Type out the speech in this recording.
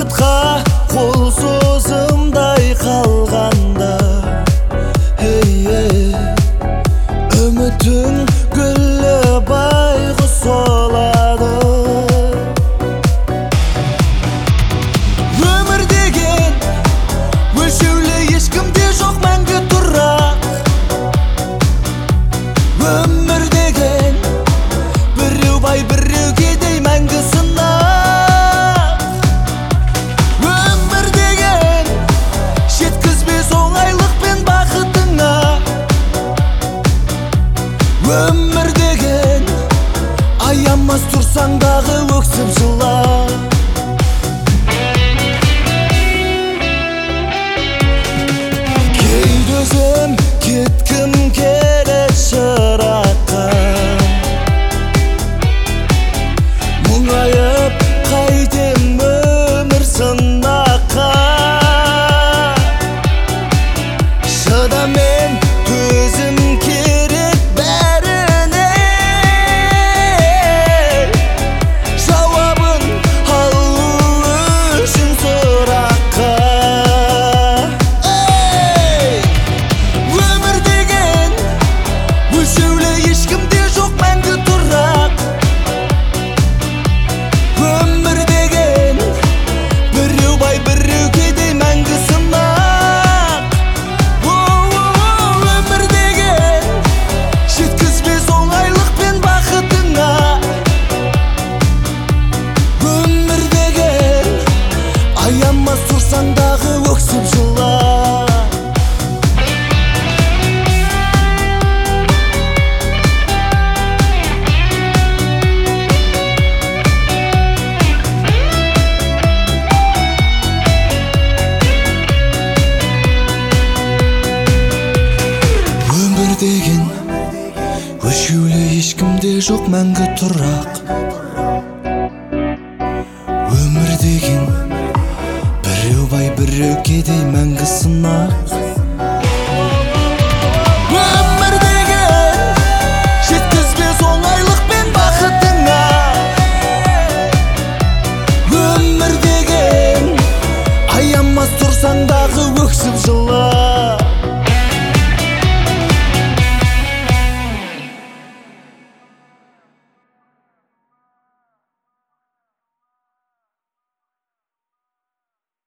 бақытқа қол созымдай қалғанда, үмітің гүлі байғұс солады. Өмір деген өлшеулі, ешкімде жоқ мәңгі тұрақ. Өмір деген біреу бай біреу кедей мәңгі сынақ. Өмір деген жеткізбес оңайлықпен бақытыңа. Өмір деген аямас тұрсаң дағы өксіп жыла. Кейде өзім кеткім келеді шыраққа, мұңайып қайтем өмір сынаққа. Шыдамен төзім керек бәріне, жауабын алу үшін сұраққа. Өмір деген өлшеулі, ешкімде жоқ мәңгі тұрақ. Өмір деген біреу бай біреу кедей мәңгі сынақ. Өмір деген жеткізбес оңайлықпен бақытыңа. Өмір деген аямас тұрсаң дағы өксіп жыла. Өмір деген өлшеулі, ешкімде жоқ мәңгі тұрақ. Өмір деген біреу бай біреу кедей мәңгі сынақ. Өмір деген жеткізбес оңайлықпен бақытыңа. Өмір деген аямас тұрсаң дағы